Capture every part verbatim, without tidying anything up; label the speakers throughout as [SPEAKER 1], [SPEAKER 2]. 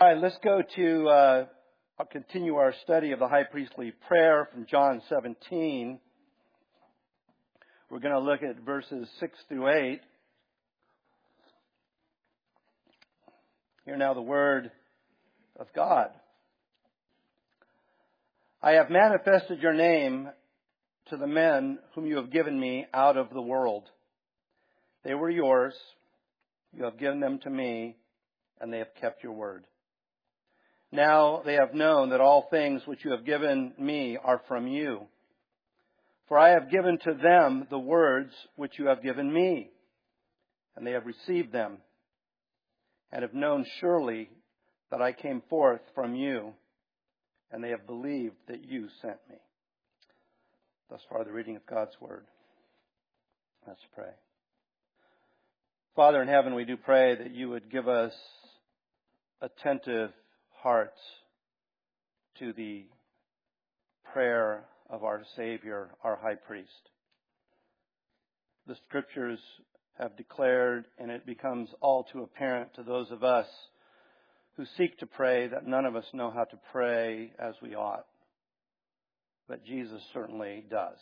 [SPEAKER 1] All right, let's go to, uh, I'll continue our study of the high priestly prayer from John seventeen. We're going to look at verses six through eight. Hear now the word of God. I have manifested your name to the men whom you have given me out of the world. They were yours. You have given them to me, and they have kept your word. Now they have known that all things which you have given me are from you. For I have given to them the words which you have given me, and they have received them, and have known surely that I came forth from you, and they have believed that you sent me. Thus far the reading of God's word. Let's pray. Father in heaven, we do pray that you would give us attentive hearts to the prayer of our Savior, our high priest. The scriptures have declared, and it becomes all too apparent to those of us who seek to pray, that none of us know how to pray as we ought. But Jesus certainly does.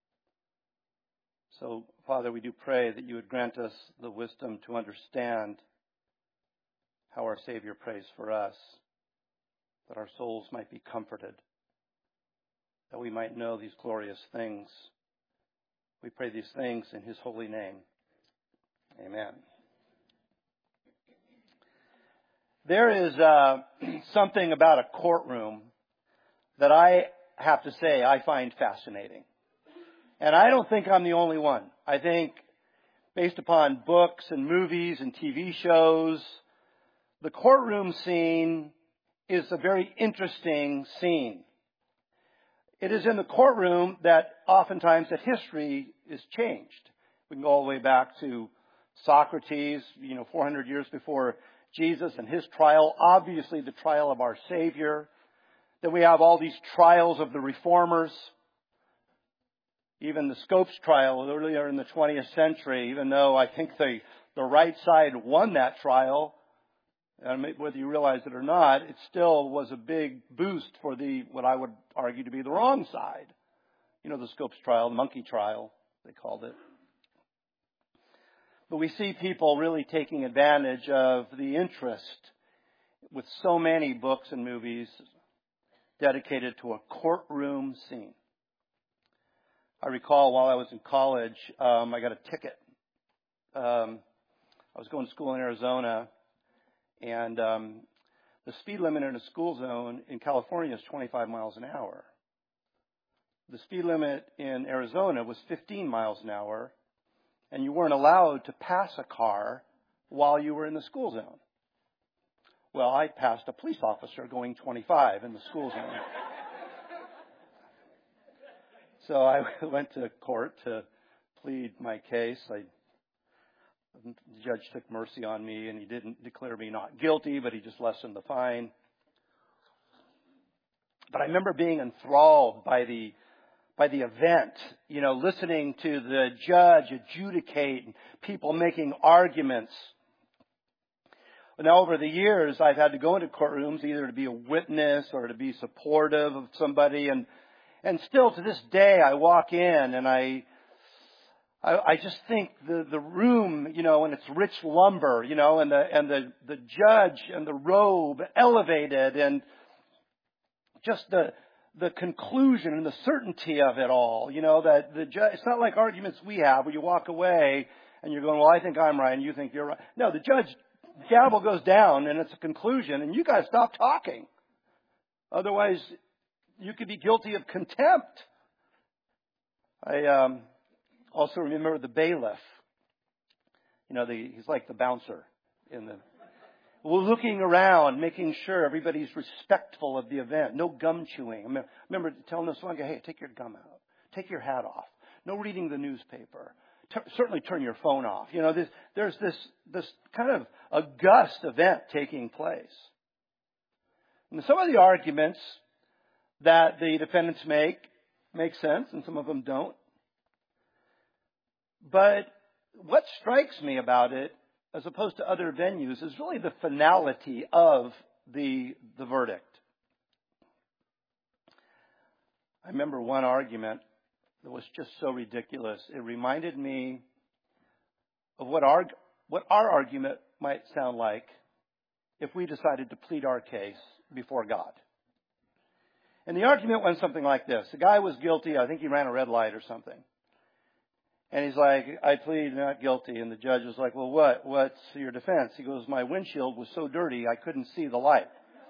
[SPEAKER 1] So, Father, we do pray that you would grant us the wisdom to understand how our Savior prays for us, that our souls might be comforted, that we might know these glorious things. We pray these things in His holy name. Amen. There is uh, something about a courtroom that I have to say I find fascinating. And I don't think I'm the only one. I think based upon books and movies and T V shows, the courtroom scene is a very interesting scene. It is in the courtroom that oftentimes that history is changed. We can go all the way back to Socrates, you know, four hundred years before Jesus and his trial, obviously the trial of our Savior. Then we have all these trials of the reformers. Even the Scopes trial earlier in the twentieth century, even though I think the, the right side won that trial, and whether you realize it or not, it still was a big boost for the, what I would argue to be the wrong side. You know, the Scopes trial, the monkey trial, they called it. But we see people really taking advantage of the interest with so many books and movies dedicated to a courtroom scene. I recall while I was in college, um, I got a ticket. Um, I was going to school in Arizona, and um, the speed limit in a school zone in California is twenty-five miles an hour. The speed limit in Arizona was fifteen miles an hour, and you weren't allowed to pass a car while you were in the school zone. Well, I passed a police officer going twenty-five in the school zone. So I went to court to plead my case. I, the judge took mercy on me, and he didn't declare me not guilty, but he just lessened the fine. But I remember being enthralled by the by the event, you know, listening to the judge adjudicate and people making arguments. Now, over the years, I've had to go into courtrooms either to be a witness or to be supportive of somebody, and And still to this day, I walk in and I, I, I just think the, the room, you know, and it's rich lumber, you know, and the, and the, the judge and the robe elevated, and just the, the conclusion and the certainty of it all, you know, that the judge, it's not like arguments we have where you walk away and you're going, well, I think I'm right and you think you're right. No, the judge, gavel goes down and it's a conclusion, and you guys stop talking. Otherwise, you could be guilty of contempt. I um, also remember the bailiff. You know, the, he's like the bouncer in the. We're looking around, making sure everybody's respectful of the event. No gum chewing. I remember telling this one guy, "Hey, take your gum out. Take your hat off. No reading the newspaper. T- certainly turn your phone off." You know, this, there's this this kind of august event taking place. And some of the arguments that the defendants make make sense, and some of them don't. But what strikes me about it, as opposed to other venues, is really the finality of the, the verdict. I remember one argument that was just so ridiculous. It reminded me of what our, what our argument might sound like if we decided to plead our case before God. And the argument went something like this. The guy was guilty. I think he ran a red light or something. And he's like, I plead not guilty. And the judge was like, well, what? What's your defense? He goes, my windshield was so dirty I couldn't see the light.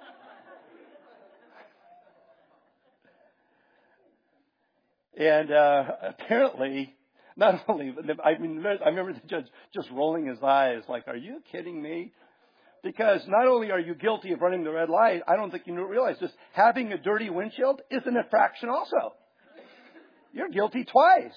[SPEAKER 1] And uh, apparently, not only, I mean, I remember the judge just rolling his eyes like, are you kidding me? Because not only are you guilty of running the red light, I don't think you realize this. Having a dirty windshield is an infraction also. You're guilty twice.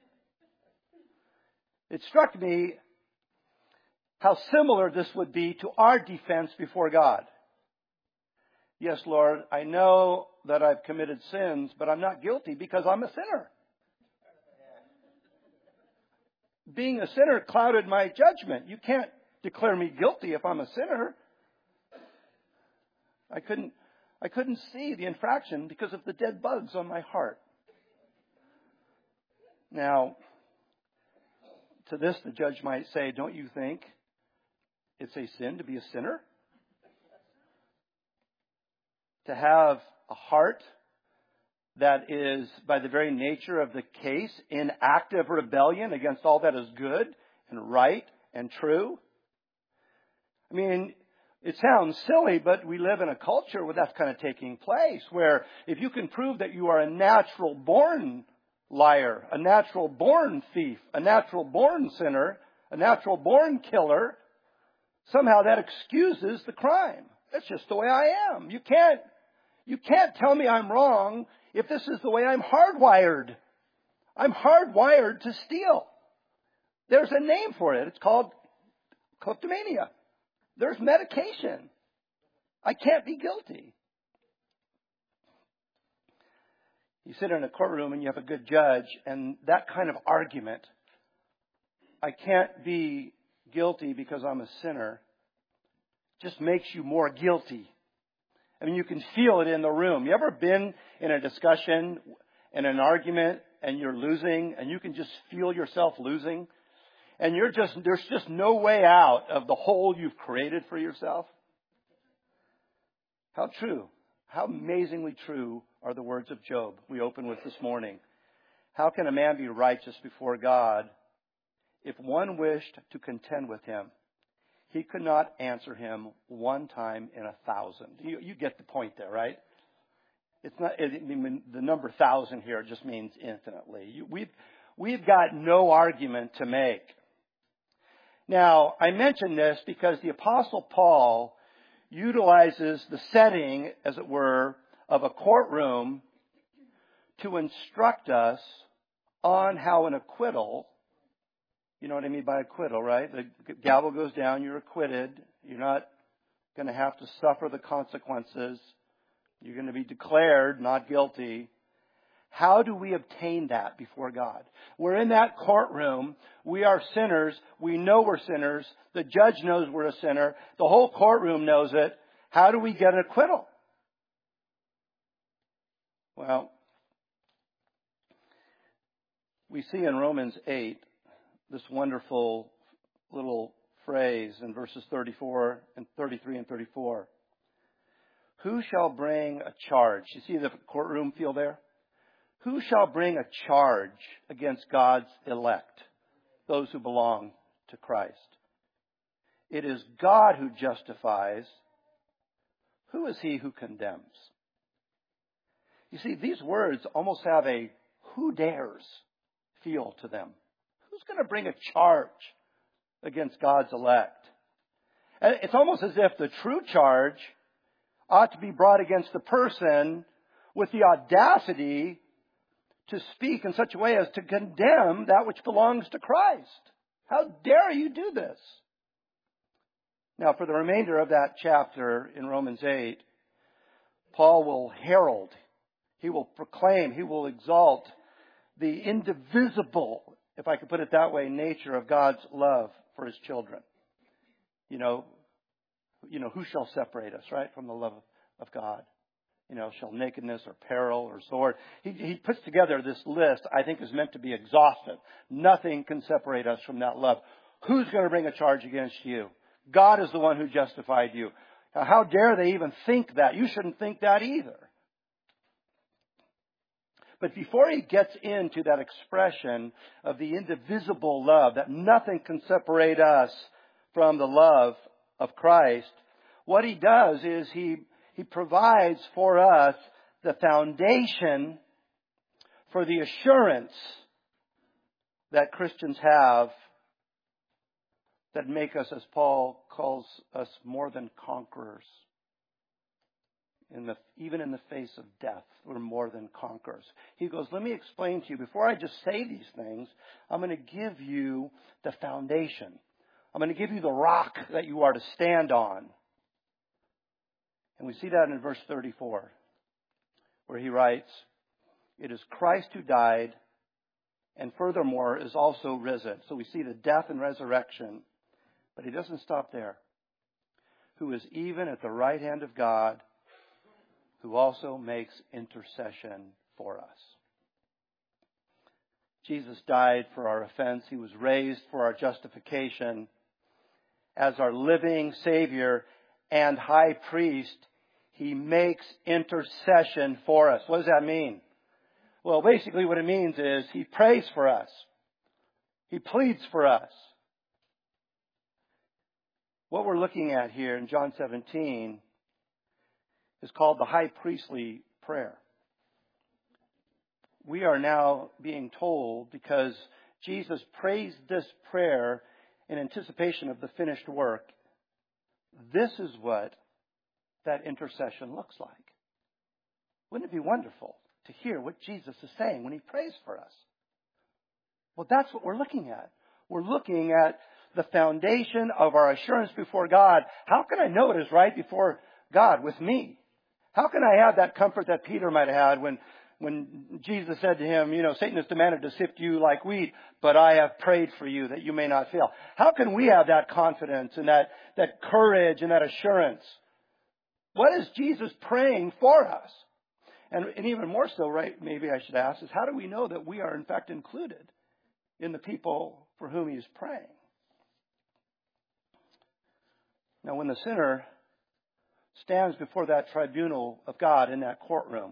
[SPEAKER 1] It struck me how similar this would be to our defense before God. Yes, Lord, I know that I've committed sins, but I'm not guilty because I'm a sinner. Being a sinner clouded my judgment. You can't declare me guilty if I'm a sinner. I couldn't, I couldn't see the infraction because of the dead bugs on my heart. Now, to this, the judge might say, don't you think it's a sin to be a sinner? To have a heart that is, by the very nature of the case, in active rebellion against all that is good and right and true? I mean, it sounds silly, but we live in a culture where that's kind of taking place, where if you can prove that you are a natural-born liar, a natural-born thief, a natural-born sinner, a natural-born killer, somehow that excuses the crime. That's just the way I am. You can't, you can't tell me I'm wrong if this is the way I'm hardwired. I'm hardwired to steal. There's a name for it. It's called kleptomania. There's medication. I can't be guilty. You sit in a courtroom and you have a good judge, and that kind of argument, I can't be guilty because I'm a sinner, just makes you more guilty. I mean, you can feel it in the room. You ever been in a discussion, in an argument, and you're losing, and you can just feel yourself losing? And you're just, there's just no way out of the hole you've created for yourself? How true, how amazingly true are the words of Job we open with this morning. How can a man be righteous before God if one wished to contend with him? He could not answer him one time in a thousand. You, you get the point there, right? It's not, it, I mean, the number thousand here just means infinitely. You, we've, we've got no argument to make. Now, I mention this because the Apostle Paul utilizes the setting, as it were, of a courtroom to instruct us on how an acquittal, you know what I mean by acquittal, right? The gavel goes down, you're acquitted. You're not going to have to suffer the consequences. You're going to be declared not guilty. How do we obtain that before God? We're in that courtroom. We are sinners. We know we're sinners. The judge knows we're a sinner. The whole courtroom knows it. How do we get an acquittal? Well, we see in Romans eight this wonderful little phrase in verses thirty-four and thirty-three and thirty-four. Who shall bring a charge? You see the courtroom feel there? Who shall bring a charge against God's elect, those who belong to Christ? It is God who justifies. Who is he who condemns? You see, these words almost have a who dares feel to them. Who's going to bring a charge against God's elect? And it's almost as if the true charge ought to be brought against the person with the audacity to speak in such a way as to condemn that which belongs to Christ. How dare you do this? Now, for the remainder of that chapter in Romans eight, Paul will herald, he will proclaim, he will exalt the indivisible, if I could put it that way, nature of God's love for his children. You know, You know, who shall separate us, right, from the love of God? You know, shall nakedness or peril or sword. He, he puts together this list I think is meant to be exhaustive. Nothing can separate us from that love. Who's going to bring a charge against you? God is the one who justified you. Now, how dare they even think that? You shouldn't think that either. But before he gets into that expression of the indivisible love, that nothing can separate us from the love of Christ, what he does is he, he provides for us the foundation for the assurance that Christians have that make us, as Paul calls us, more than conquerors. In the, even in the face of death, we're more than conquerors. He goes, let me explain to you, before I just say these things, I'm going to give you the foundation. I'm going to give you the rock that you are to stand on. And we see that in verse thirty-four, where he writes, it is Christ who died, and furthermore is also risen. So we see the death and resurrection. But he doesn't stop there. Who is even at the right hand of God, who also makes intercession for us. Jesus died for our offense. He was raised for our justification. As our living Savior and High Priest, He makes intercession for us. What does that mean? Well, basically what it means is He prays for us. He pleads for us. What we're looking at here in John seventeen is called the high priestly prayer. We are now being told, because Jesus prays this prayer in anticipation of the finished work, this is what that intercession looks like. Wouldn't it be wonderful to hear what Jesus is saying when He prays for us? Well, that's what we're looking at. We're looking at the foundation of our assurance before God. How can I know it is right before God with me? How can I have that comfort that Peter might have had when, when Jesus said to him, you know, Satan has demanded to sift you like wheat, but I have prayed for you that you may not fail. How can we have that confidence and that, that courage and that assurance? What is Jesus praying for us? And, and even more so, right, maybe I should ask, is how do we know that we are in fact included in the people for whom He is praying? Now, when the sinner stands before that tribunal of God in that courtroom,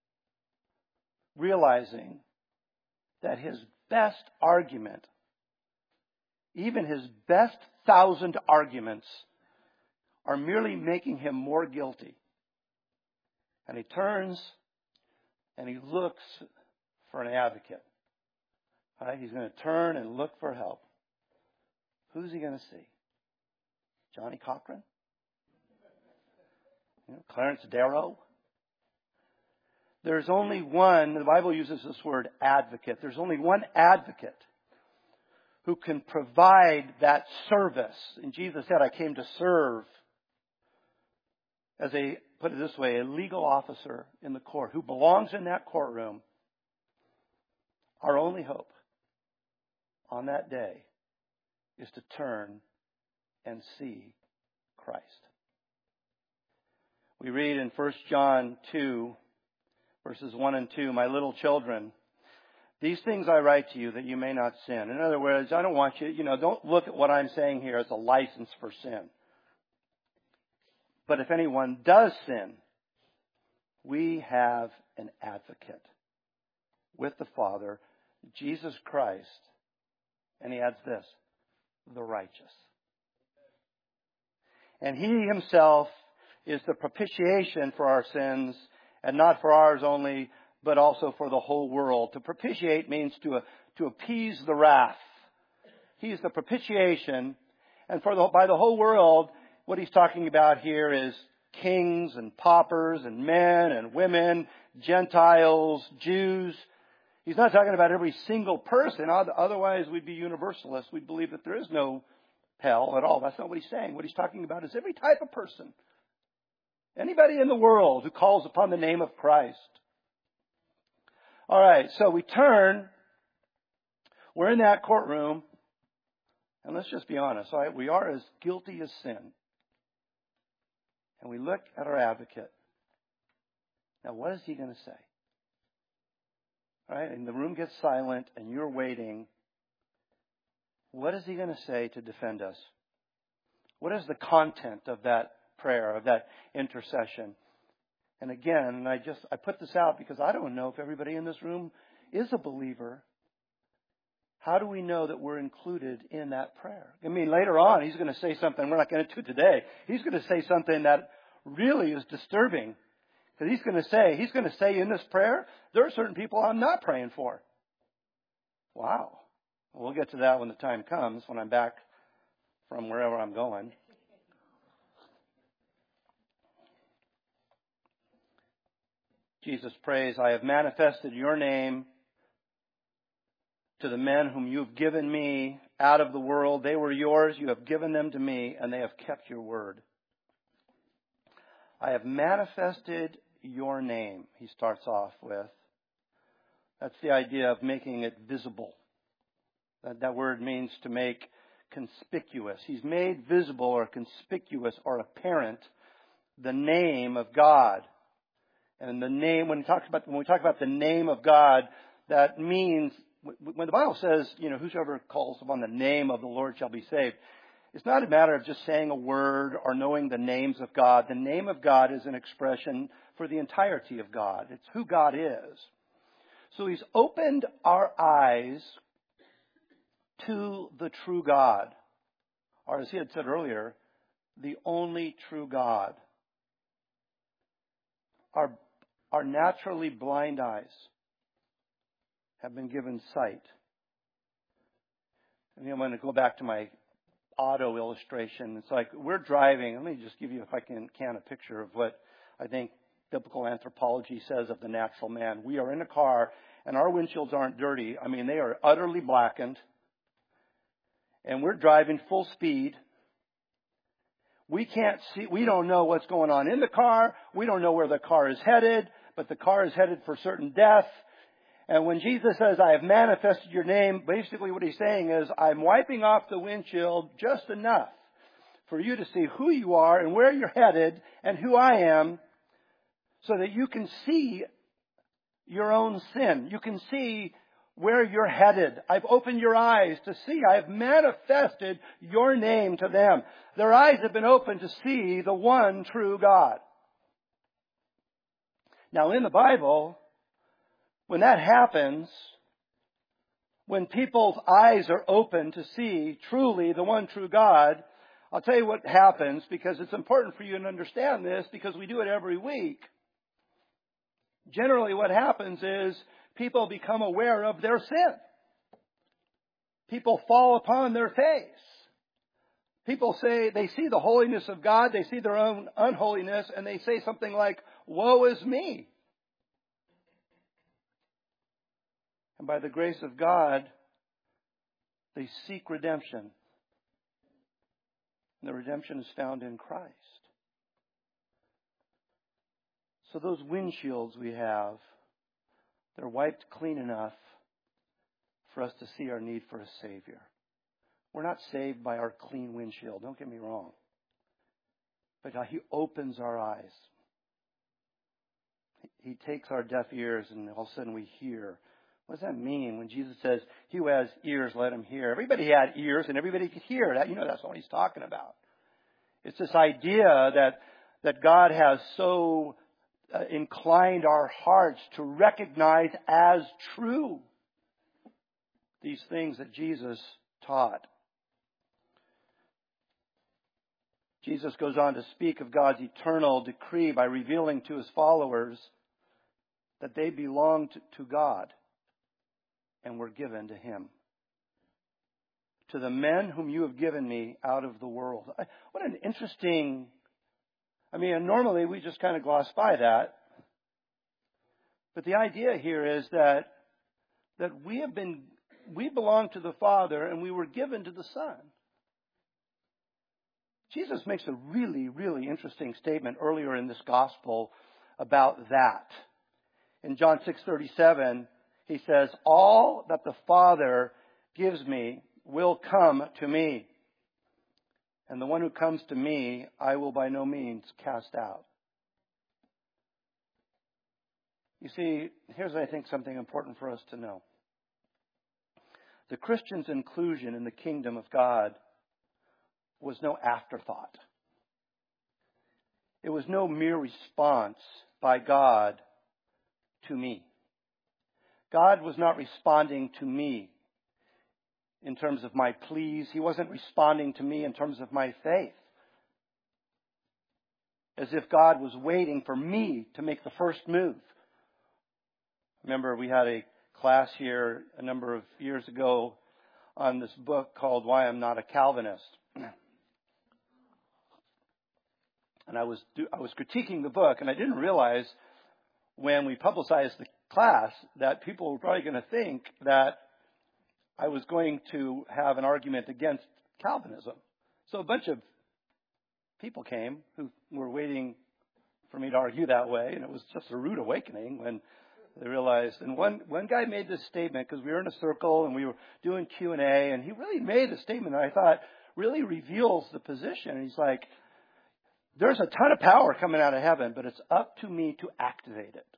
[SPEAKER 1] realizing that his best argument, even his best thousand arguments, are merely making him more guilty. And he turns and he looks for an advocate. Right? He's going to turn and look for help. Who's he going to see? Johnny Cochran? You know, Clarence Darrow? There's only one, the Bible uses this word advocate. There's only one advocate who can provide that service. And Jesus said, I came to serve as a, put it this way, a legal officer in the court who belongs in that courtroom. Our only hope on that day is to turn and see Christ. We read in First John two, verses one and two, my little children, these things I write to you that you may not sin. In other words, I don't want you, you know, don't look at what I'm saying here as a license for sin. But if anyone does sin, we have an advocate with the Father, Jesus Christ. And he adds this, the righteous. And He Himself is the propitiation for our sins, and not for ours only, but also for the whole world. To propitiate means to, to appease the wrath. He is the propitiation, and for the, by the whole world, what He's talking about here is kings and paupers and men and women, Gentiles, Jews. He's not talking about every single person. Otherwise, we'd be universalists. We'd believe that there is no hell at all. That's not what He's saying. What He's talking about is every type of person. Anybody in the world who calls upon the name of Christ. All right, so we turn. We're in that courtroom. And let's just be honest, all right? We are as guilty as sin. And we look at our advocate. Now, what is he going to say? All right? And the room gets silent and you're waiting. What is he going to say to defend us? What is the content of that prayer, of that intercession? And again, I just I put this out because I don't know if everybody in this room is a believer. How do we know that we're included in that prayer? I mean, later on, he's going to say something we're not going to do today. He's going to say something that really is disturbing. Because he's going to say, he's going to say in this prayer, there are certain people I'm not praying for. Wow. We'll get to that when the time comes, when I'm back from wherever I'm going. Jesus prays, I have manifested your name to the men whom you have given me out of the world. They were yours. You have given them to me, and they have kept your word. I have manifested your name, he starts off with. That's the idea of making it visible. That, that word means to make conspicuous. He's made visible or conspicuous or apparent the name of God. And the name, when, he talks about, when we talk about the name of God, that means, when the Bible says, you know, whosoever calls upon the name of the Lord shall be saved, it's not a matter of just saying a word or knowing the names of God. The name of God is an expression for the entirety of God. It's who God is. So he's opened our eyes to the true God. Or as he had said earlier, the only true God. Our, our naturally blind eyes have been given sight. And I'm going to go back to my auto illustration. It's like we're driving. Let me just give you, if I can, can a picture of what I think biblical anthropology says of the natural man. We are in a car and our windshields aren't dirty. I mean, they are utterly blackened. And we're driving full speed. We can't see, we don't know what's going on in the car. We don't know where the car is headed, but the car is headed for certain death. And when Jesus says, I have manifested your name, basically what he's saying is, I'm wiping off the windshield just enough for you to see who you are and where you're headed and who I am, so that you can see your own sin. You can see where you're headed. I've opened your eyes to see. I've manifested your name to them. Their eyes have been opened to see the one true God. Now in the Bible, when that happens, when people's eyes are open to see truly the one true God, I'll tell you what happens, because it's important for you to understand this, because we do it every week. Generally what happens is people become aware of their sin. People fall upon their face. People say they see the holiness of God, they see their own unholiness, and they say something like, woe is me. And by the grace of God, they seek redemption. And the redemption is found in Christ. So those windshields we have, they're wiped clean enough for us to see our need for a Savior. We're not saved by our clean windshield, don't get me wrong. But He opens our eyes. He takes our deaf ears and all of a sudden we hear. What does that mean when Jesus says, he who has ears, let him hear? Everybody had ears and everybody could hear. That, you know, that's what he's talking about. It's this idea that, that God has so uh, inclined our hearts to recognize as true these things that Jesus taught. Jesus goes on to speak of God's eternal decree by revealing to his followers that they belong to, to God and were given to him. To the men whom you have given me out of the world. I, what an interesting, I mean, normally we just kind of gloss by that. But the idea here is that, that we have been, we belong to the Father and we were given to the Son. Jesus makes a really, really interesting statement earlier in this gospel about that. In John six thirty-seven, he says, all that the Father gives me will come to me. And the one who comes to me, I will by no means cast out. You see, here's, I think, something important for us to know. The Christian's inclusion in the kingdom of God was no afterthought. It was no mere response by God to me. God was not responding to me in terms of my pleas. He wasn't responding to me in terms of my faith. As if God was waiting for me to make the first move. Remember, we had a class here a number of years ago on this book called Why I'm Not a Calvinist. And I was I was critiquing the book, and I didn't realize when we publicized the class that people were probably going to think that I was going to have an argument against Calvinism. So a bunch of people came who were waiting for me to argue that way, and it was just a rude awakening when they realized. And one one guy made this statement, because we were in a circle and we were doing Q and A, and he really made a statement that I thought really reveals the position. And he's like, there's a ton of power coming out of heaven, but it's up to me to activate it.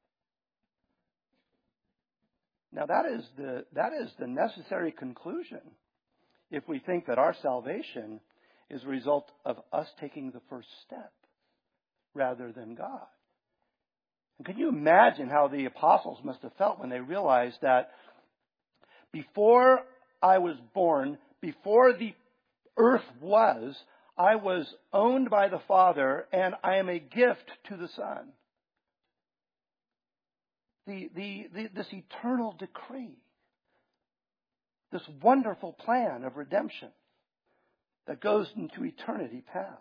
[SPEAKER 1] Now that is the that is the necessary conclusion if we think that our salvation is a result of us taking the first step rather than God. And can you imagine how the apostles must have felt when they realized that before I was born, before the earth was, I was owned by the Father, and I am a gift to the Son. The, the, the, this eternal decree, this wonderful plan of redemption that goes into eternity past.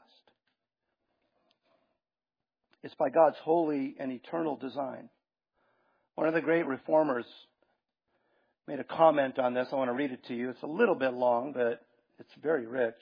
[SPEAKER 1] It's by God's holy and eternal design. One of the great reformers made a comment on this. I want to read it to you. It's a little bit long, but it's very rich.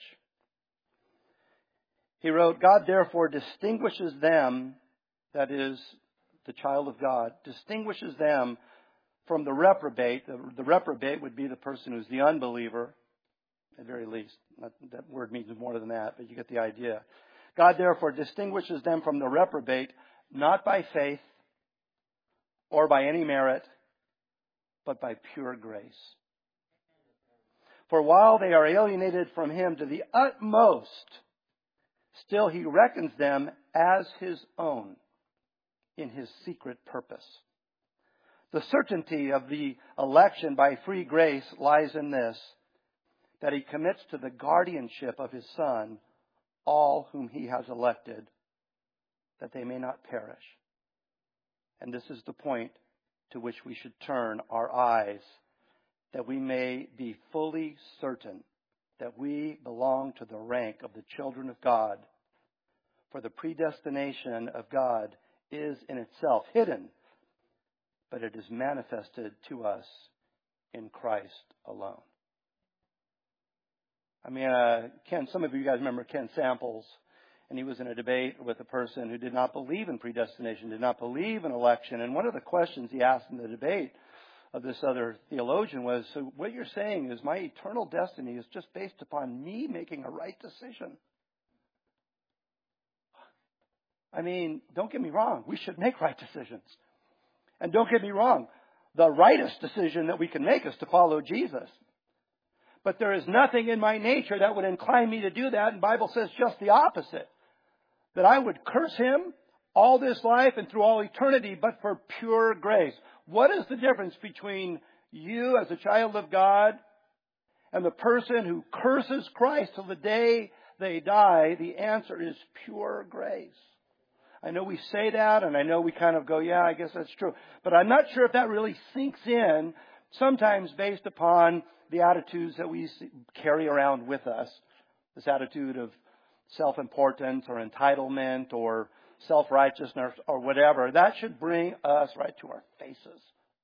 [SPEAKER 1] He wrote, God therefore distinguishes them, that is, the child of God, distinguishes them from the reprobate. The, the reprobate would be the person who's the unbeliever, at very least. Not, that word means more than that, but you get the idea. God therefore distinguishes them from the reprobate, not by faith or by any merit, but by pure grace. For while they are alienated from Him to the utmost, still He reckons them as His own in His secret purpose. The certainty of the election by free grace lies in this, that He commits to the guardianship of His Son all whom He has elected, that they may not perish. And this is the point to which we should turn our eyes, that we may be fully certain that we belong to the rank of the children of God. For the predestination of God is in itself hidden, but it is manifested to us in Christ alone. I mean, uh, Ken, some of you guys remember Ken Samples, and he was in a debate with a person who did not believe in predestination, did not believe in election. And one of the questions he asked in the debate of this other theologian was, so what you're saying is my eternal destiny is just based upon me making a right decision. I mean, don't get me wrong. We should make right decisions. And don't get me wrong. The rightest decision that we can make is to follow Jesus. But there is nothing in my nature that would incline me to do that. And the Bible says just the opposite. That I would curse Him all this life and through all eternity, but for pure grace. What is the difference between you as a child of God and the person who curses Christ till the day they die? The answer is pure grace. I know we say that, and I know we kind of go, yeah, I guess that's true. But I'm not sure if that really sinks in, sometimes based upon the attitudes that we carry around with us. This attitude of self-importance or entitlement or self-righteousness or whatever. That should bring us right to our faces.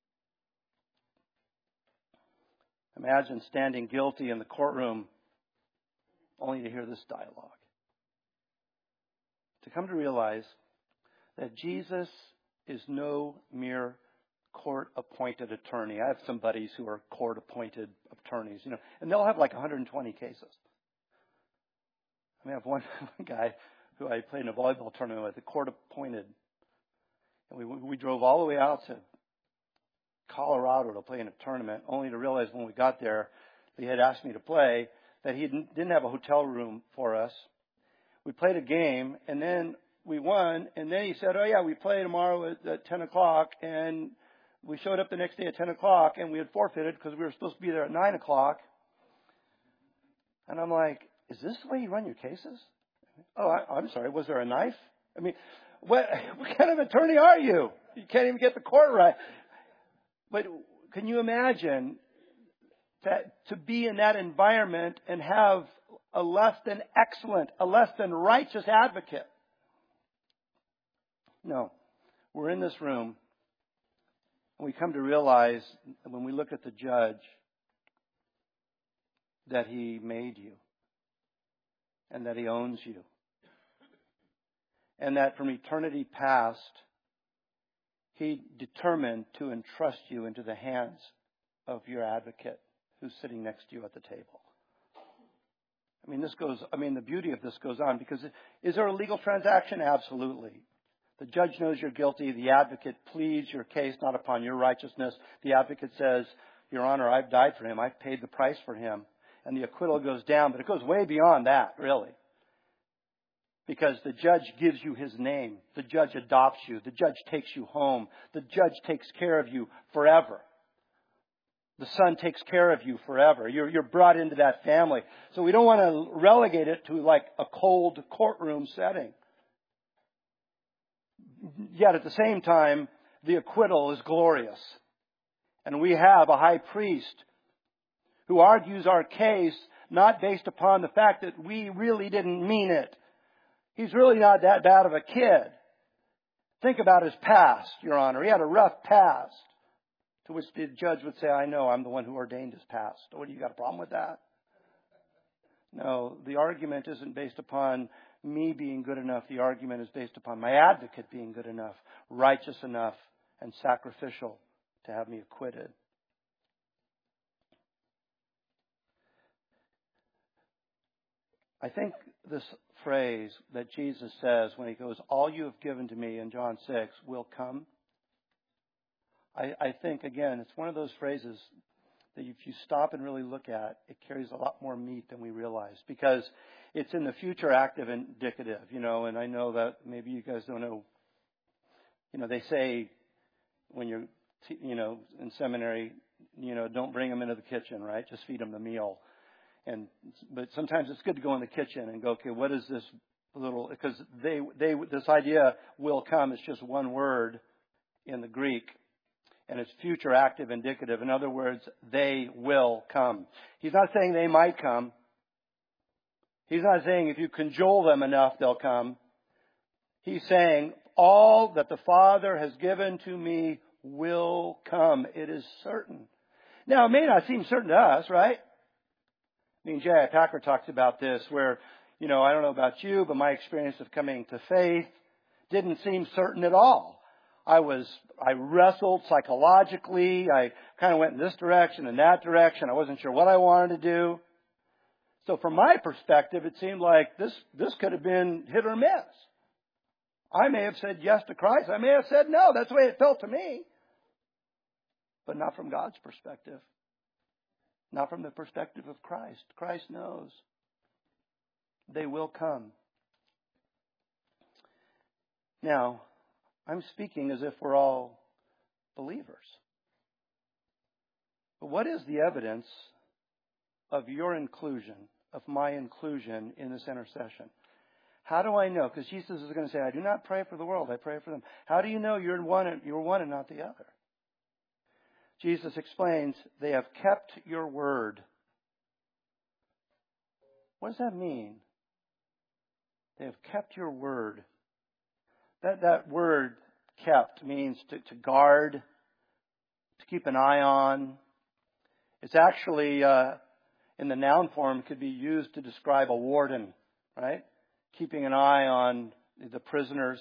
[SPEAKER 1] Imagine standing guilty in the courtroom only to hear this dialogue. To come to realize that Jesus is no mere court-appointed attorney. I have some buddies who are court-appointed attorneys, you know, and they'll have like one hundred twenty cases. I have one guy who I played in a volleyball tournament with, the court appointed. And we we drove all the way out to Colorado to play in a tournament, only to realize when we got there, they had asked me to play, that he didn't, didn't have a hotel room for us. We played a game, and then we won, and then he said, oh yeah, we play tomorrow at, at ten o'clock, and we showed up the next day at ten o'clock, and we had forfeited because we were supposed to be there at nine o'clock. And I'm like, is this the way you run your cases? Oh, I, I'm sorry, was there a knife? I mean, what, what kind of attorney are you? You can't even get the court right. But can you imagine that to be in that environment and have a less than excellent, a less than righteous advocate? No. We're in this room, and we come to realize when we look at the judge that he made you and that he owns you. And that from eternity past, he determined to entrust you into the hands of your advocate who's sitting next to you at the table. I mean, this goes, I mean, the beauty of this goes on because is there a legal transaction? Absolutely. The judge knows you're guilty. The advocate pleads your case not upon your righteousness. The advocate says, Your Honor, I've died for him. I've paid the price for him. And the acquittal goes down, but it goes way beyond that, really. Because the judge gives you his name. The judge adopts you. The judge takes you home. The judge takes care of you forever. The Son takes care of you forever. You're, you're brought into that family. So we don't want to relegate it to like a cold courtroom setting. Yet at the same time, the acquittal is glorious. And we have a high priest who argues our case not based upon the fact that we really didn't mean it. He's really not that bad of a kid. Think about his past, Your Honor. He had a rough past. To which the judge would say, I know, I'm the one who ordained his past. What, do you got a problem with that? No, the argument isn't based upon me being good enough. The argument is based upon my advocate being good enough, righteous enough, and sacrificial to have me acquitted. I think this phrase that Jesus says when he goes, all you have given to me in John six will come. I, I think, again, it's one of those phrases that if you stop and really look at, it carries a lot more meat than we realize because it's in the future active indicative, you know, and I know that maybe you guys don't know, you know, they say when you're, you know, in seminary, you know, don't bring them into the kitchen, right? Just feed them the meal. And, but sometimes it's good to go in the kitchen and go, okay, what is this little, because they, they, this idea will come. It's just one word in the Greek. And it's future active indicative. In other words, they will come. He's not saying they might come. He's not saying if you cajole them enough, they'll come. He's saying all that the Father has given to me will come. It is certain. Now, it may not seem certain to us, right? I mean, J I Packer talks about this where, you know, I don't know about you, but my experience of coming to faith didn't seem certain at all. I was, I wrestled psychologically. I kind of went in this direction and that direction. I wasn't sure what I wanted to do. So from my perspective, it seemed like this, this could have been hit or miss. I may have said yes to Christ. I may have said no. That's the way it felt to me. But not from God's perspective. Not from the perspective of Christ. Christ knows. They will come. Now, I'm speaking as if we're all believers. But what is the evidence of your inclusion, of my inclusion in this intercession? How do I know? Because Jesus is going to say, I do not pray for the world, I pray for them. How do you know you're one and, you're one and not the other? Jesus explains, they have kept your word. What does that mean? They have kept your word. That, that word kept means to, to guard, to keep an eye on. It's actually, uh, in the noun form, could be used to describe a warden, right? Keeping an eye on the prisoners.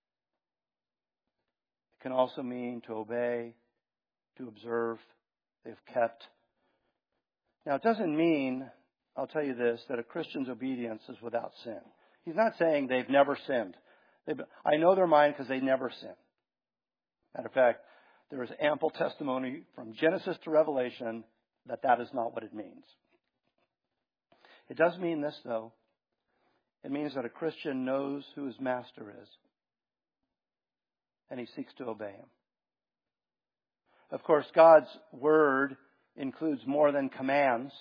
[SPEAKER 1] It can also mean to obey, to observe. They've kept. Now, it doesn't mean I'll tell you this, that a Christian's obedience is without sin. He's not saying they've never sinned. They've, I know they're mine because they never sin. Matter of fact, there is ample testimony from Genesis to Revelation that that is not what it means. It does mean this, though. It means that a Christian knows who his master is, and he seeks to obey him. Of course, God's word includes more than commands.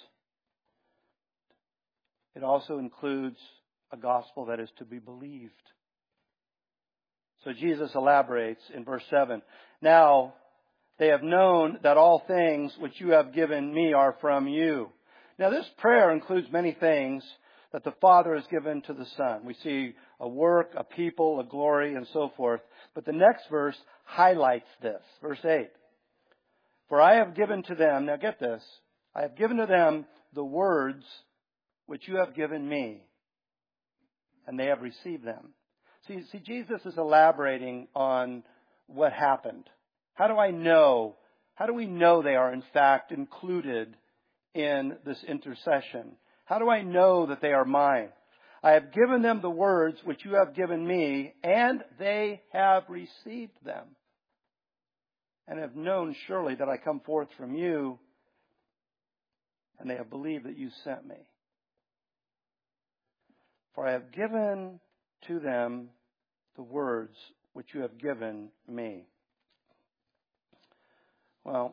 [SPEAKER 1] It also includes a gospel that is to be believed. So Jesus elaborates in verse seven. Now they have known that all things which you have given me are from you. Now this prayer includes many things that the Father has given to the Son. We see a work, a people, a glory, and so forth. But the next verse highlights this. Verse eight. For I have given to them, now get this, I have given to them the words which you have given me, and they have received them. See, see, Jesus is elaborating on what happened. How do I know? How do we know they are in fact included in this intercession? How do I know that they are mine? I have given them the words which you have given me, and they have received them, and have known surely that I come forth from you, and they have believed that you sent me. For I have given to them the words which you have given me. Well,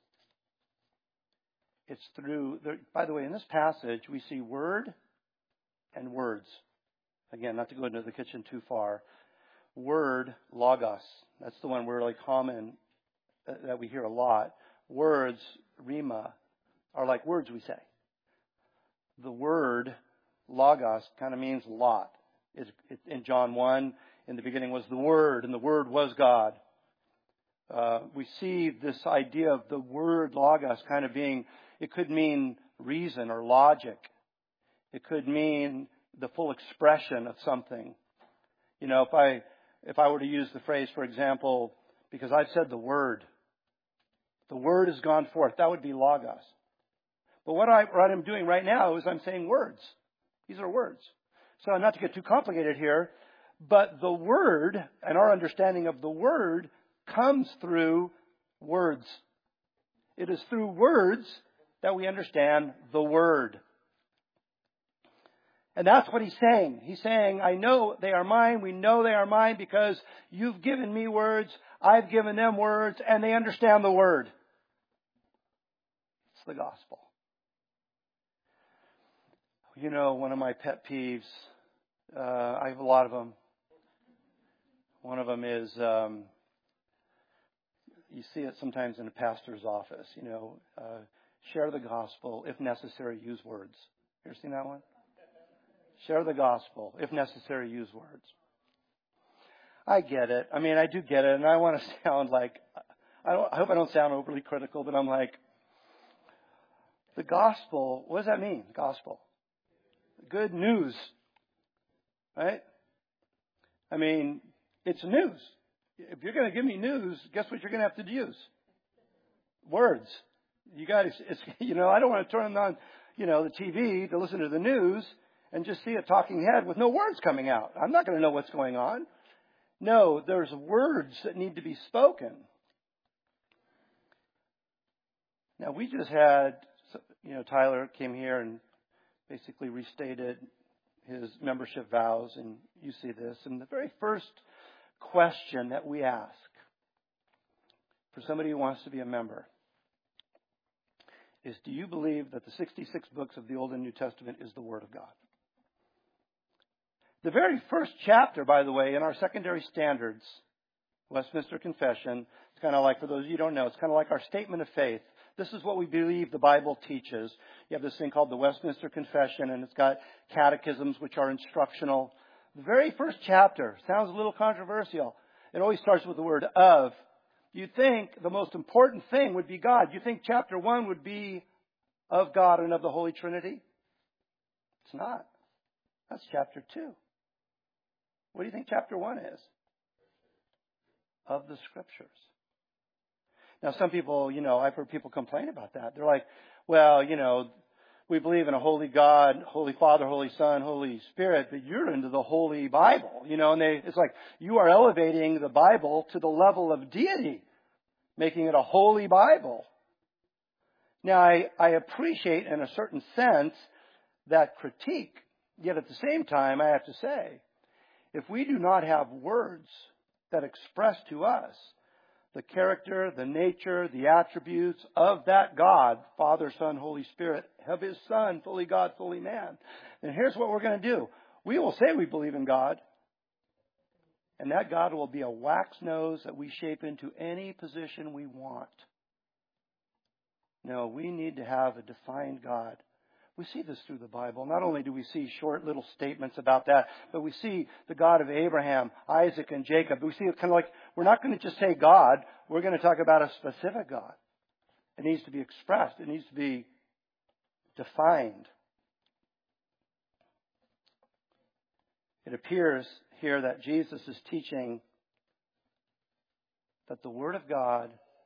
[SPEAKER 1] it's through, by the way, in this passage, we see word and words. Again, not to go into the kitchen too far. Word, logos. That's the one really common that we hear a lot. Words, rhema, are like words we say. The word, logos, kind of means lot. It's, it, in John one, in the beginning was the Word, and the Word was God. Uh, we see this idea of the word logos kind of being, it could mean reason or logic. It could mean the full expression of something. You know, if I if I were to use the phrase, for example, because I've said the word, the word has gone forth, that would be logos. But what, I, what I'm doing right now is I'm saying words. These are words. So not to get too complicated here, but the word and our understanding of the word comes through words. It is through words that we understand the word. And that's what he's saying. He's saying, I know they are mine. We know they are mine because you've given me words. I've given them words, and they understand the word. It's the gospel. You know, one of my pet peeves, uh, I have a lot of them. One of them is, um, you see it sometimes in a pastor's office, you know, uh, share the gospel. If necessary, use words. You ever seen that one? Share the gospel. If necessary, use words. I get it. I mean, I do get it. And I want to sound like, I, don't, I hope I don't sound overly critical, but I'm like, the gospel, what does that mean, gospel? Good news. Right? I mean, it's news. If you're going to give me news, guess what you're going to have to use? Words. You got to, it's, you know, I don't want to turn on, you know, the T V to listen to the news and just see a talking head with no words coming out. I'm not going to know what's going on. No, there's words that need to be spoken. Now, we just had, you know, Tyler came here and basically restated his membership vows, and you see this. And the very first question that we ask for somebody who wants to be a member is, do you believe that the sixty-six books of the Old and New Testament is the Word of God? The very first chapter, by the way, in our secondary standards, Westminster Confession, it's kind of like, for those of you who don't know, it's kind of like our statement of faith. This is what we believe the Bible teaches. You have this thing called the Westminster Confession, and it's got catechisms, which are instructional. The very first chapter sounds a little controversial. It always starts with the word of. You'd think the most important thing would be God. You think chapter one would be of God and of the Holy Trinity? It's not. That's chapter two. What do you think chapter one is? Of the Scriptures. Now, some people, you know, I've heard people complain about that. They're like, well, you know, we believe in a holy God, Holy Father, Holy Son, Holy Spirit, but you're into the Holy Bible, you know, and they, it's like you are elevating the Bible to the level of deity, making it a holy Bible. Now, I, I appreciate in a certain sense that critique, yet at the same time, I have to say, if we do not have words that express to us the character, the nature, the attributes of that God, Father, Son, Holy Spirit, of His Son, fully God, fully man, then here's what we're going to do. We will say we believe in God, and that God will be a wax nose that we shape into any position we want. No, we need to have a defined God. We see this through the Bible. Not only do we see short little statements about that, but we see the God of Abraham, Isaac, and Jacob. We see it kind of like, we're not going to just say God. We're going to talk about a specific God. It needs to be expressed. It needs to be defined. It appears here that Jesus is teaching that the Word of God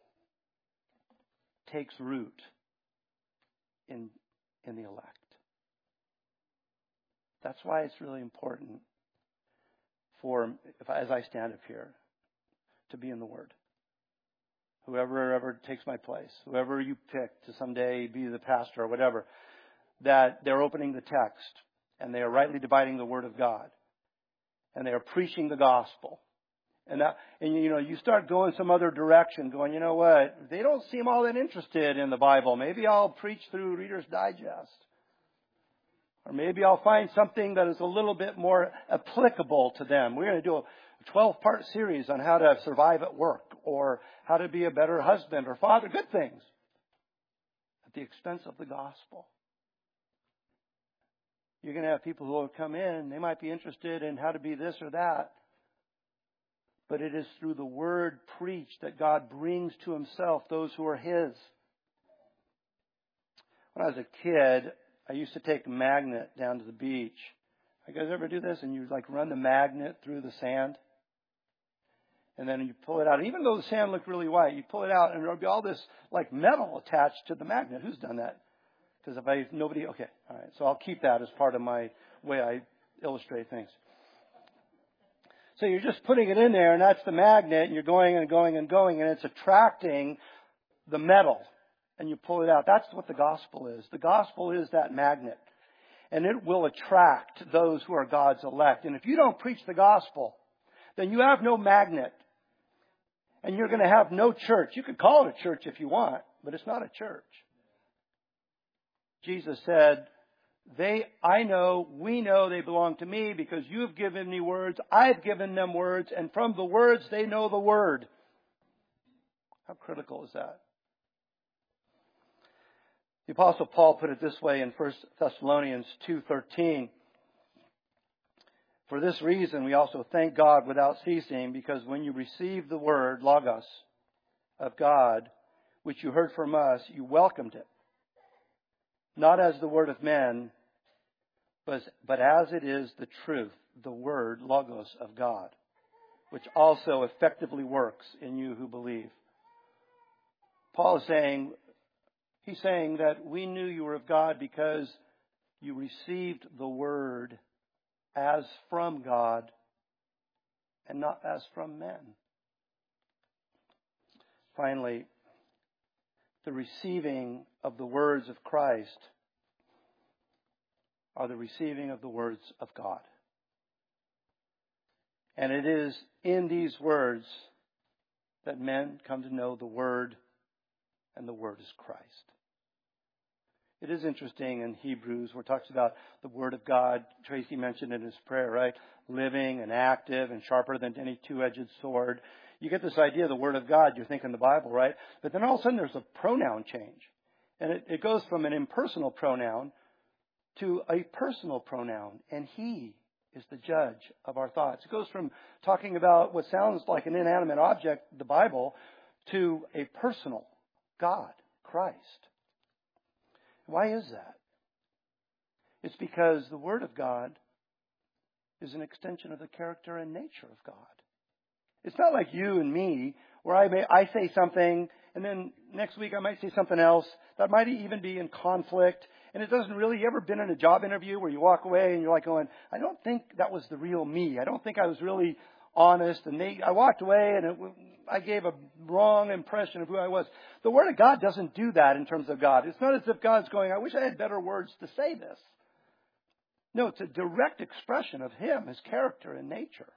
[SPEAKER 1] takes root in in the elect. That's why it's really important for, if I, as I stand up here, to be in the Word. Whoever ever takes my place, whoever you pick to someday be the pastor or whatever, that they're opening the text and they are rightly dividing the Word of God and they are preaching the gospel. And that, and you know, you start going some other direction, going, you know what, they don't seem all that interested in the Bible. Maybe I'll preach through Reader's Digest. Or maybe I'll find something that is a little bit more applicable to them. We're going to do a twelve-part series on how to survive at work or how to be a better husband or father. Good things. At the expense of the gospel. You're going to have people who will come in. They might be interested in how to be this or that. But it is through the Word preached that God brings to Himself those who are His. When I was a kid, I used to take a magnet down to the beach. You guys ever do this? And you like run the magnet through the sand? And then you pull it out. Even though the sand looked really white, you pull it out and there'll be all this like metal attached to the magnet. Who's done that? Because if I, nobody, okay, all right. So I'll keep that as part of my way I illustrate things. So you're just putting it in there, and that's the magnet, and you're going and going and going, and it's attracting the metal, and you pull it out. That's what the gospel is. The gospel is that magnet, and it will attract those who are God's elect. And if you don't preach the gospel, then you have no magnet, and you're going to have no church. You could call it a church if you want, but it's not a church. Jesus said, They, I know, we know they belong to me because you've given me words, I've given them words, and from the words they know the Word. How critical is that? The Apostle Paul put it this way in First Thessalonians two thirteen. For this reason we also thank God without ceasing, because when you received the Word, Logos, of God, which you heard from us, you welcomed it. Not as the word of men, but, but as it is the truth, the word, Logos, of God, which also effectively works in you who believe. Paul is saying, he's saying that we knew you were of God because you received the word as from God and not as from men. Finally, the receiving of the words of Christ are the receiving of the words of God. And it is in these words that men come to know the Word, and the Word is Christ. It is interesting in Hebrews where it talks about the Word of God. Tracy mentioned in his prayer, right? Living and active and sharper than any two-edged sword. You get this idea of the Word of God, you're thinking the Bible, right? But then all of a sudden there's a pronoun change. And it, it goes from an impersonal pronoun to a personal pronoun. And He is the judge of our thoughts. It goes from talking about what sounds like an inanimate object, the Bible, to a personal God, Christ. Why is that? It's because the Word of God is an extension of the character and nature of God. It's not like you and me, where I may I say something And then next week I might say something else that might even be in conflict. And it doesn't really, you ever been in a job interview where you walk away and you're like going, I don't think that was the real me. I don't think I was really honest. And they, I walked away and it, I gave a wrong impression of who I was. The Word of God doesn't do that in terms of God. It's not as if God's going, I wish I had better words to say this. No, it's a direct expression of Him, His character and nature.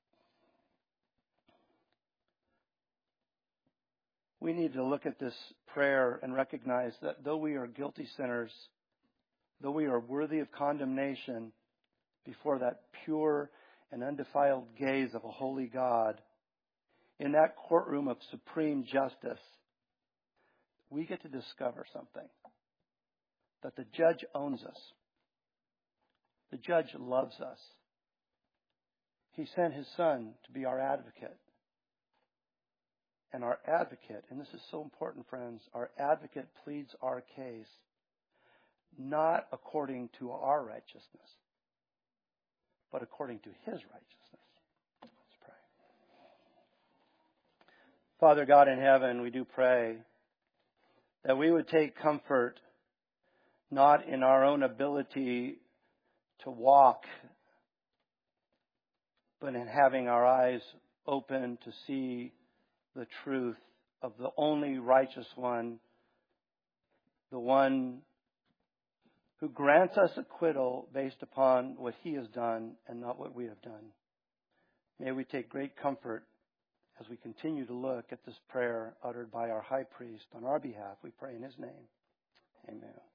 [SPEAKER 1] We need to look at this prayer and recognize that though we are guilty sinners, though we are worthy of condemnation before that pure and undefiled gaze of a holy God, in that courtroom of supreme justice, we get to discover something. That the judge owns us. The judge loves us. He sent His Son to be our advocate. And our advocate, and this is so important, friends, our advocate pleads our case not according to our righteousness, but according to His righteousness. Let's pray. Father God in heaven, we do pray that we would take comfort not in our own ability to walk, but in having our eyes open to see the truth of the only righteous one, the one who grants us acquittal based upon what He has done and not what we have done. May we take great comfort as we continue to look at this prayer uttered by our high priest on our behalf. We pray in His name. Amen.